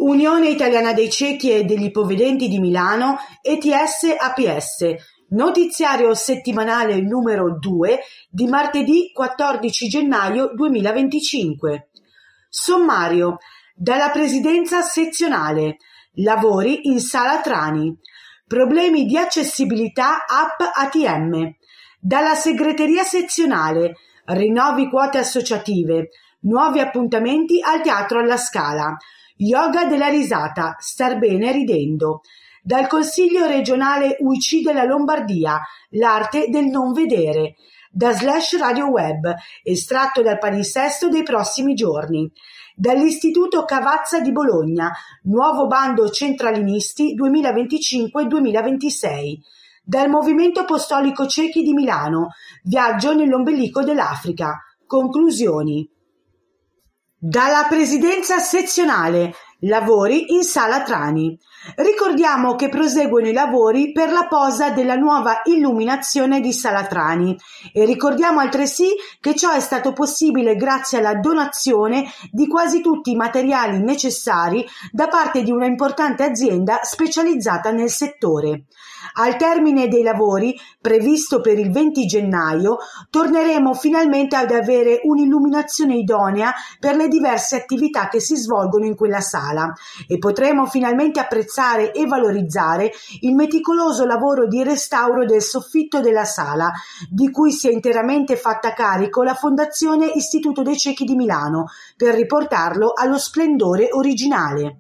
Unione Italiana dei Ciechi e degli Ipovedenti di Milano, ETS-APS, notiziario settimanale numero 2 di martedì 14 gennaio 2025. Sommario. Dalla Presidenza Sezionale. Lavori in Sala Trani. Problemi di accessibilità app ATM. Dalla Segreteria Sezionale. Rinnovi quote associative. Nuovi appuntamenti al Teatro alla Scala. Yoga della risata, star bene ridendo. Dal Consiglio regionale UIC della Lombardia, l'arte del non vedere. Da Slash Radio Web, estratto dal palinsesto dei prossimi giorni. Dall'Istituto Cavazza di Bologna, nuovo bando centralinisti 2025-2026. Dal Movimento Apostolico Ciechi di Milano, viaggio nell'ombelico dell'Africa. Conclusioni. Dalla Presidenza Sezionale, lavori in Sala Trani. Ricordiamo che proseguono i lavori per la posa della nuova illuminazione di Sala Trani e ricordiamo altresì che ciò è stato possibile grazie alla donazione di quasi tutti i materiali necessari da parte di una importante azienda specializzata nel settore. Al termine dei lavori, previsto per il 20 gennaio, torneremo finalmente ad avere un'illuminazione idonea per le diverse attività che si svolgono in quella sala e potremo finalmente apprezzare e valorizzare il meticoloso lavoro di restauro del soffitto della sala, di cui si è interamente fatta carico la Fondazione Istituto dei Ciechi di Milano, per riportarlo allo splendore originale.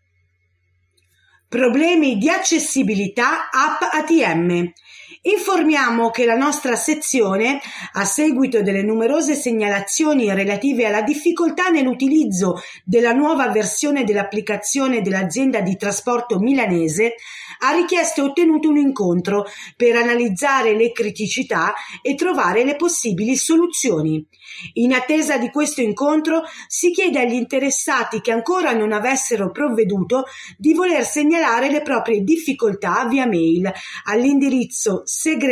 Problemi di accessibilità app ATM. Informiamo che la nostra sezione, a seguito delle numerose segnalazioni relative alla difficoltà nell'utilizzo della nuova versione dell'applicazione dell'azienda di trasporto milanese, ha richiesto e ottenuto un incontro per analizzare le criticità e trovare le possibili soluzioni. In attesa di questo incontro si chiede agli interessati che ancora non avessero provveduto di voler segnalare le proprie difficoltà via mail all'indirizzo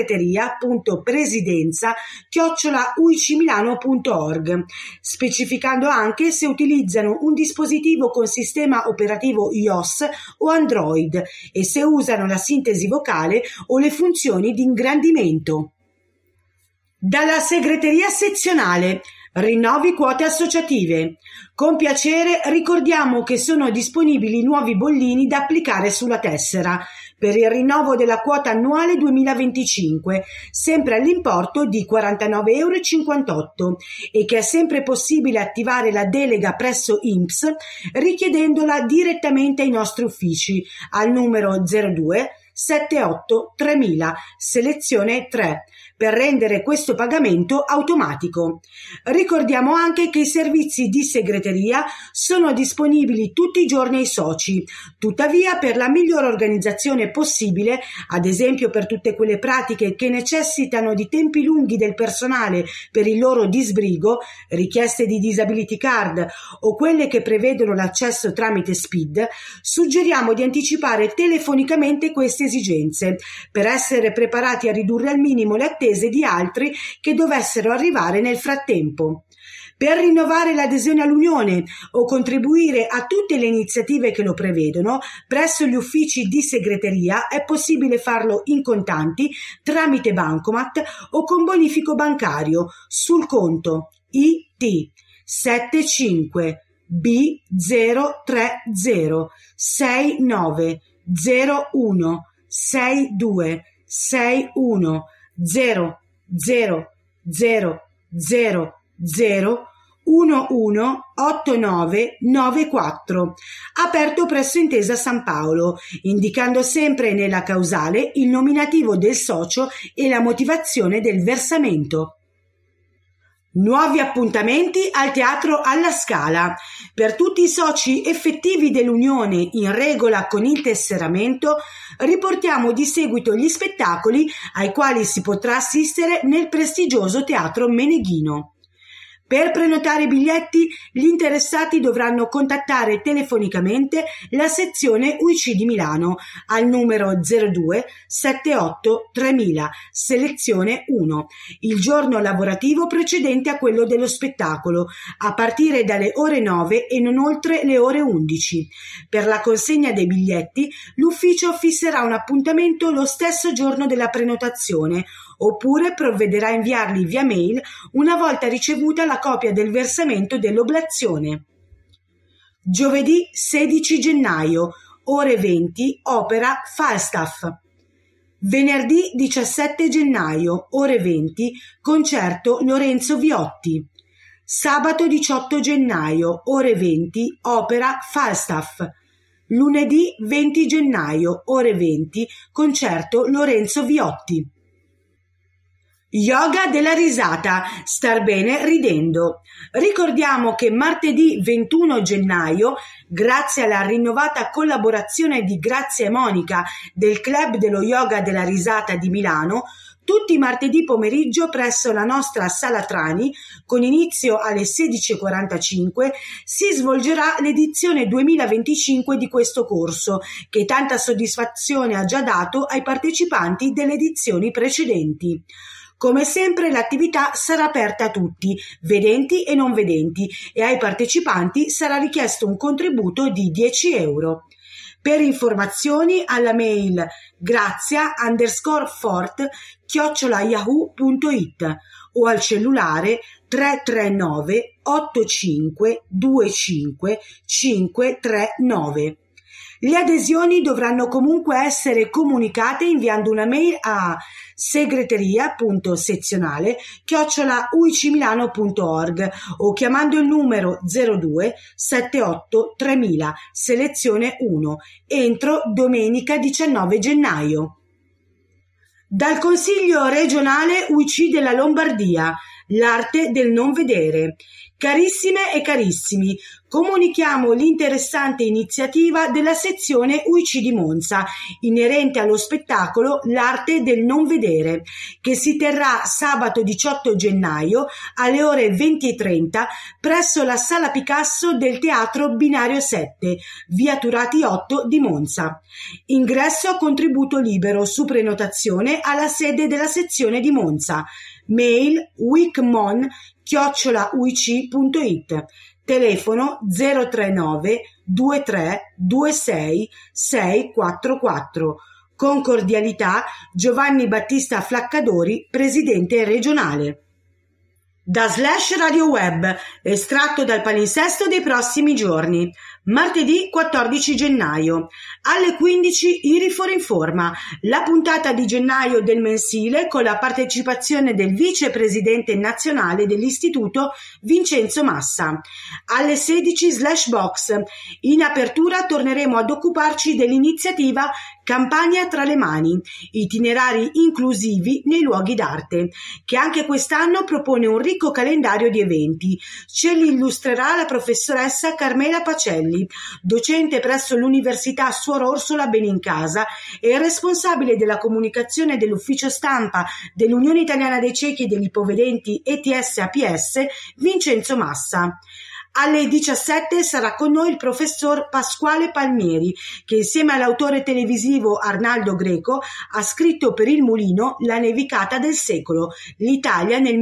segreteria.presidenza@uicimilano.org, specificando anche se utilizzano un dispositivo con sistema operativo iOS o Android e se usano la sintesi vocale o le funzioni di ingrandimento. Dalla Segreteria Sezionale. Rinnovi quote associative. Con piacere ricordiamo che sono disponibili nuovi bollini da applicare sulla tessera per il rinnovo della quota annuale 2025, sempre all'importo di €49,58 e che è sempre possibile attivare la delega presso INPS richiedendola direttamente ai nostri uffici al numero 02 78 3000, selezione 3, per rendere questo pagamento automatico. Ricordiamo anche che i servizi di segreteria sono disponibili tutti i giorni ai soci, tuttavia per la migliore organizzazione possibile, ad esempio per tutte quelle pratiche che necessitano di tempi lunghi del personale per il loro disbrigo, richieste di disability card o quelle che prevedono l'accesso tramite SPID, suggeriamo di anticipare telefonicamente queste esigenze per essere preparati a ridurre al minimo le attese di altri che dovessero arrivare nel frattempo. Per rinnovare l'adesione all'Unione o contribuire a tutte le iniziative che lo prevedono, presso gli uffici di segreteria è possibile farlo in contanti, tramite bancomat o con bonifico bancario sul conto IT 75 B030 6901 62 61 0 0 0 0 0 118994, aperto presso Intesa San Paolo, indicando sempre nella causale il nominativo del socio e la motivazione del versamento. Nuovi appuntamenti al Teatro alla Scala. Per tutti i soci effettivi dell'Unione in regola con il tesseramento, riportiamo di seguito gli spettacoli ai quali si potrà assistere nel prestigioso Teatro Meneghino. Per prenotare i biglietti, gli interessati dovranno contattare telefonicamente la sezione UIC di Milano al numero 02 78 3000, selezione 1, il giorno lavorativo precedente a quello dello spettacolo, a partire dalle ore 9 e non oltre le ore 11. Per la consegna dei biglietti, l'ufficio fisserà un appuntamento lo stesso giorno della prenotazione, oppure provvederà a inviarli via mail una volta ricevuta la copia del versamento dell'oblazione. Giovedì 16 gennaio, ore 20, opera Falstaff. Venerdì 17 gennaio, ore 20, concerto Lorenzo Viotti. Sabato 18 gennaio, ore 20, opera Falstaff. Lunedì 20 gennaio, ore 20, concerto Lorenzo Viotti. Yoga della risata, star bene ridendo. Ricordiamo che martedì 21 gennaio, grazie alla rinnovata collaborazione di Grazia e Monica del Club dello Yoga della Risata di Milano, tutti i martedì pomeriggio presso la nostra Sala Trani, con inizio alle 16:45, si svolgerà l'edizione 2025 di questo corso, che tanta soddisfazione ha già dato ai partecipanti delle edizioni precedenti. Come sempre l'attività sarà aperta a tutti, vedenti e non vedenti, e ai partecipanti sarà richiesto un contributo di 10 euro. Per informazioni alla mail grazia_fort@yahoo.it o al cellulare 339 85 25 539. Le adesioni dovranno comunque essere comunicate inviando una mail a segreteria.sezionale@uicmilano.org o chiamando il numero 02 78 3000, selezione 1, entro domenica 19 gennaio. Dal Consiglio regionale UIC della Lombardia, l'arte del non vedere. Carissime e carissimi, comunichiamo l'interessante iniziativa della sezione UIC di Monza, inerente allo spettacolo L'arte del non vedere, che si terrà sabato 18 gennaio alle ore 20:30 presso la Sala Picasso del Teatro Binario 7, via Turati 8 di Monza. Ingresso a contributo libero su prenotazione alla sede della sezione di Monza. Mail weekmon@uic.it, telefono 039 23 26 644. Con cordialità, Giovanni Battista Flaccadori, presidente regionale. Da Slash Radio Web, estratto dal palinsesto dei prossimi giorni. Martedì 14 gennaio, alle 15 Irifor Informa, la puntata di gennaio del mensile con la partecipazione del vicepresidente nazionale dell'istituto Vincenzo Massa. Alle 16 Slashbox, in apertura torneremo ad occuparci dell'iniziativa Campagna tra le mani, itinerari inclusivi nei luoghi d'arte, che anche quest'anno propone un ricco calendario di eventi. Ce li illustrerà la professoressa Carmela Pacelli, docente presso l'Università Suor Orsola Benincasa e responsabile della comunicazione dell'ufficio stampa dell'Unione Italiana dei Ciechi e degli Ipovedenti ETS-APS, Vincenzo Massa. Alle 17 sarà con noi il professor Pasquale Palmieri, che insieme all'autore televisivo Arnaldo Greco ha scritto per Il Mulino La nevicata del secolo, l'Italia nel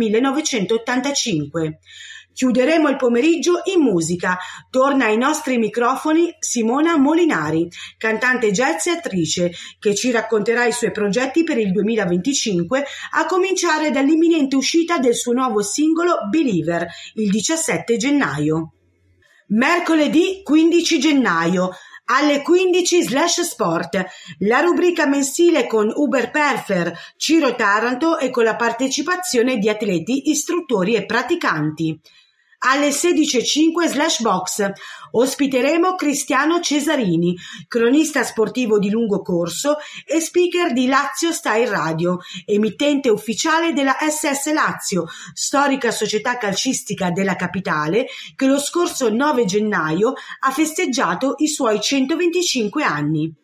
1985. Chiuderemo il pomeriggio in musica. Torna ai nostri microfoni Simona Molinari, cantante jazz e attrice, che ci racconterà i suoi progetti per il 2025, a cominciare dall'imminente uscita del suo nuovo singolo Believer, il 17 gennaio. Mercoledì 15 gennaio, alle 15 Slash Sport, la rubrica mensile con Uber Perfer, Ciro Taranto e con la partecipazione di atleti, istruttori e praticanti. Alle 16:05 Slash Box ospiteremo Cristiano Cesarini, cronista sportivo di lungo corso e speaker di Lazio Style Radio, emittente ufficiale della SS Lazio, storica società calcistica della capitale, che lo scorso 9 gennaio ha festeggiato i suoi 125 anni.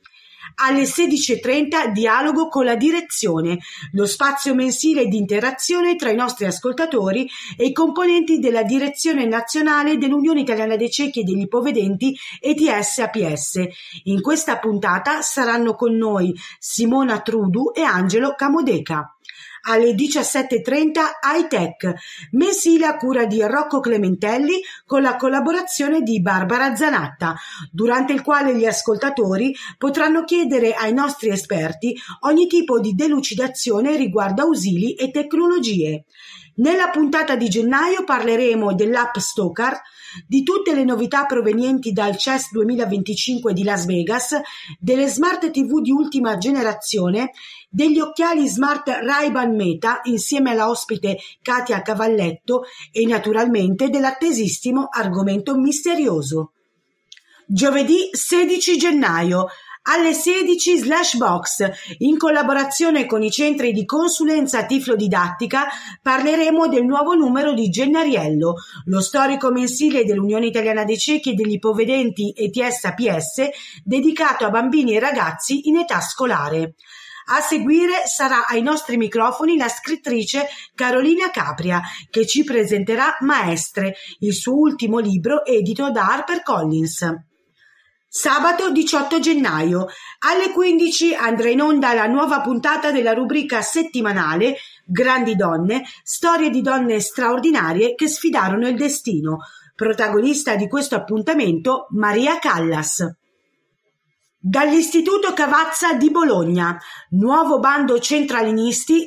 Alle 16:30 Dialogo con la direzione, lo spazio mensile di interazione tra i nostri ascoltatori e i componenti della direzione nazionale dell'Unione Italiana dei Ciechi e degli Ipovedenti ETS-APS. In questa puntata saranno con noi Simona Trudu e Angelo Camodeca. Alle 17:30 High Tech, mensile a cura di Rocco Clementelli con la collaborazione di Barbara Zanatta, durante il quale gli ascoltatori potranno chiedere ai nostri esperti ogni tipo di delucidazione riguardo ausili e tecnologie. Nella puntata di gennaio parleremo dell'app Stoker, di tutte le novità provenienti dal CES 2025 di Las Vegas, delle smart TV di ultima generazione, degli occhiali smart Ray-Ban Meta insieme alla ospite Katia Cavalletto e naturalmente dell'attesissimo argomento misterioso. Giovedì 16 gennaio alle 16/box, in collaborazione con i centri di consulenza tiflodidattica, parleremo del nuovo numero di Gennariello, lo storico mensile dell'Unione Italiana dei Ciechi e degli Ipovedenti ETS-APS, dedicato a bambini e ragazzi in età scolare. A seguire sarà ai nostri microfoni la scrittrice Carolina Capria, che ci presenterà Maestre, il suo ultimo libro edito da HarperCollins. Sabato 18 gennaio alle 15 andrà in onda la nuova puntata della rubrica settimanale Grandi Donne, storie di donne straordinarie che sfidarono il destino. Protagonista di questo appuntamento Maria Callas. Dall'Istituto Cavazza di Bologna, nuovo bando centralinisti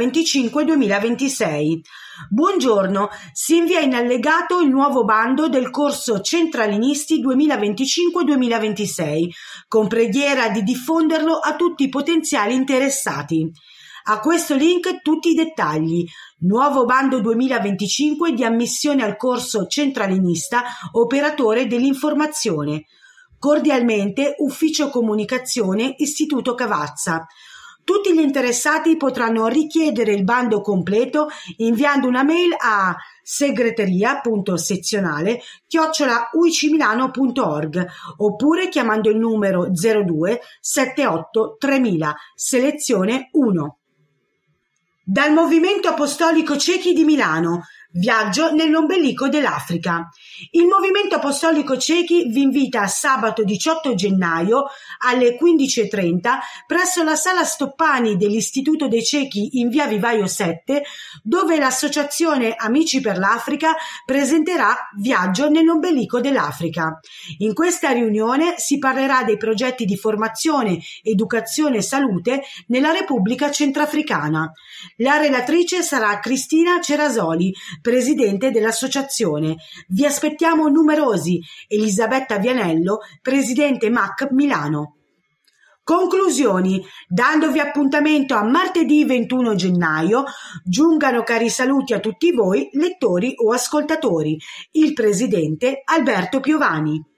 2025-2026. Buongiorno, si invia in allegato il nuovo bando del corso Centralinisti 2025-2026, con preghiera di diffonderlo a tutti i potenziali interessati. A questo link tutti i dettagli. Nuovo bando 2025 di ammissione al corso Centralinista, operatore dell'informazione. Cordialmente, Ufficio Comunicazione, Istituto Cavazza. Tutti gli interessati potranno richiedere il bando completo inviando una mail a segreteria.sezionale@uicimilano.org oppure chiamando il numero 02 78 3000, selezione 1. Dal Movimento Apostolico Ciechi di Milano, viaggio nell'ombelico dell'Africa. Il Movimento Apostolico Ciechi vi invita sabato 18 gennaio alle 15:30 presso la Sala Stoppani dell'Istituto dei Ciechi in via Vivaio 7, dove l'associazione Amici per l'Africa presenterà Viaggio nell'ombelico dell'Africa. In questa riunione si parlerà dei progetti di formazione, educazione e salute nella Repubblica Centrafricana. La relatrice sarà Cristina Cerasoli, presidente dell'associazione. Vi aspettiamo numerosi. Elisabetta Vianello, presidente MAC Milano. Conclusioni. Dandovi appuntamento a martedì 21 gennaio, giungano cari saluti a tutti voi, lettori o ascoltatori. Il presidente Alberto Piovani.